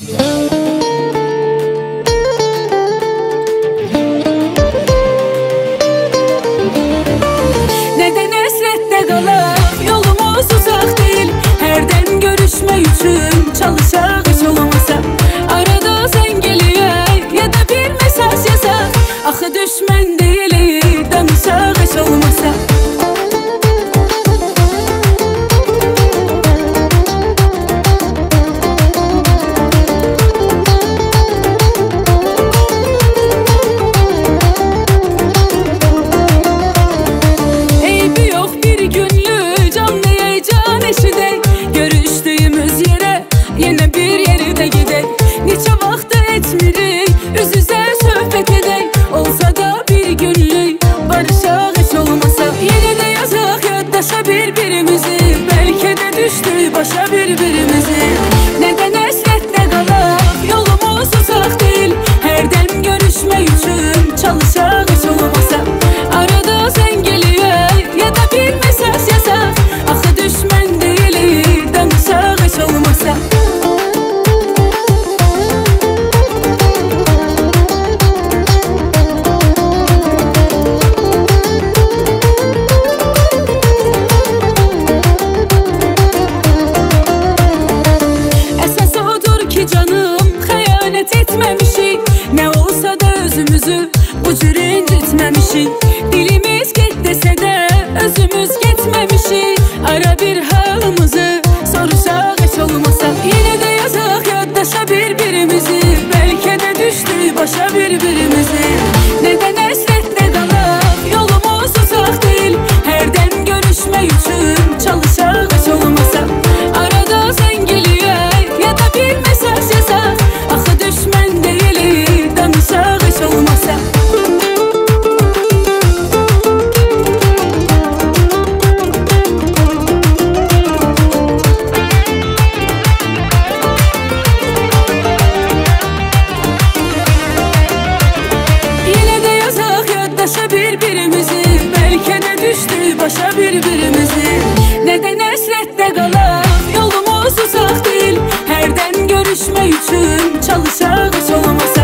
Neden hasrette qalaq, yolumuz uzaq deyil. Hərdən görüşmək üçün çalışaq, heç olmasa arada zəng eləyək, ya da bir mesaj yazaq. Axı düşmən deyilik, danışaq, heç olmasa. Bir-birimizi, bəlkə də düşdük başa bir-birimizi. Nədən həsrətlə qalaq, yolumuz uzaq deyil. Hərdən görüşmək üçün çalışaq, heç olmasa arada zəng eləyək, ya da bir mesaj yazaq. Axı düşmən deyilik, danışaq, heç olmasa. Nə olsa da özümüzü bu cür incitməmişik. Dilimiz get desə də özümüz getməmişik. Ara bir halımızı soruşaq, heç olmasa. Yenə də yazaq yaddaşa bir-birimizi, bəlkə də düşdük başa bir-birimizi. Nədən həsrətlə qalaq, yolumuz uzaq deyil. Hərdən görüşmək üçün çalışaq, heç olmasa arada zəng eləyək, ya da bir mesaj yazaq. Axı düşmən deyilik, danışaq, heç olmasa. Yenə də yazaq yaddaşa bir-birimizi, bəlkə də düşdük başa bir-birimizi. Nədən həsrətlə qalaq, yolumuz uzaq deyil. Hərdən görüşmək üçün çalışaq, heç olmasa